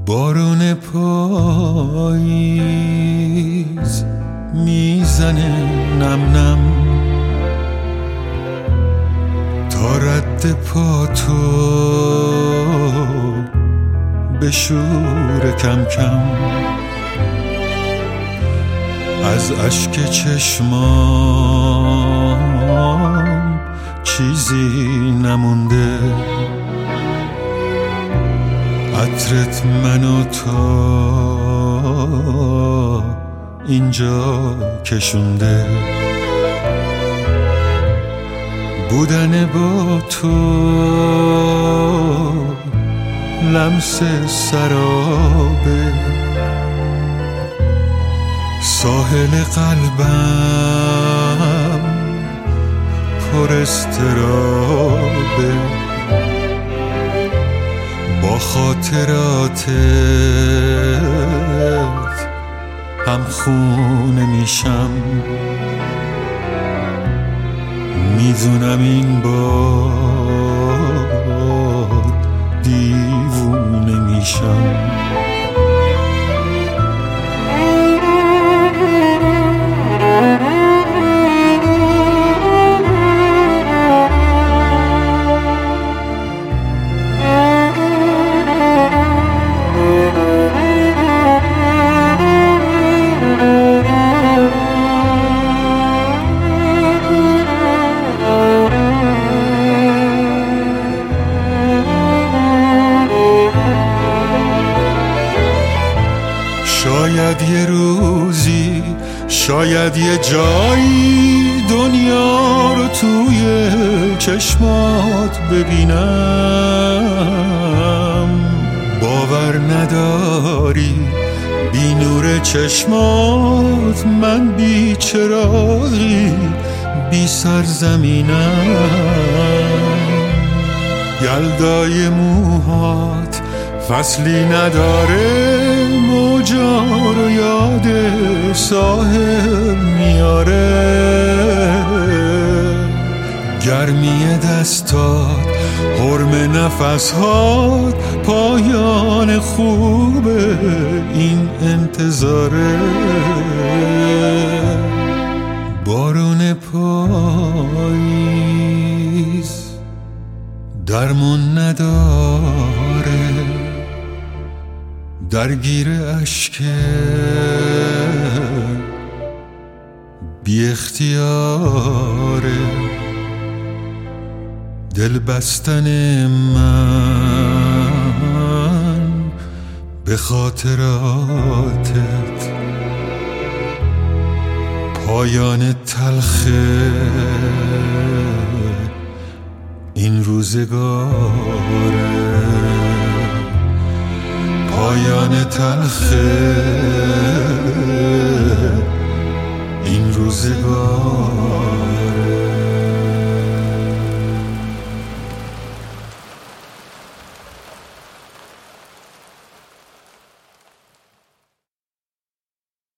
بارون پاییز میزنه نم نم تا رد پا تو بشور کم کم از اشک چشمام چیزی نمونده عطرت منو تا اینجا کشونده بودن با تو لمس سرابه ساحل قلبم پر اضطرابه با خاطراتت هم خونه میشم میدونم این بار دیوونه میشم شاید یه روزی شاید یه جایی دنیا رو توی چشمات ببینم باور نداری بی نور چشمات من بی چراغی بی سرزمینم یلدای موهات فصلی نداره موجا رو یاد ساحل میاره گرمی دستات حرم نفسات پایان خوب این انتظاره بارون پاییز درمون نداره درگیر اشک بی اختیاره دل بستن من به خاطراتت پایان تلخ این روزگاره پایان تلخ این روزگاره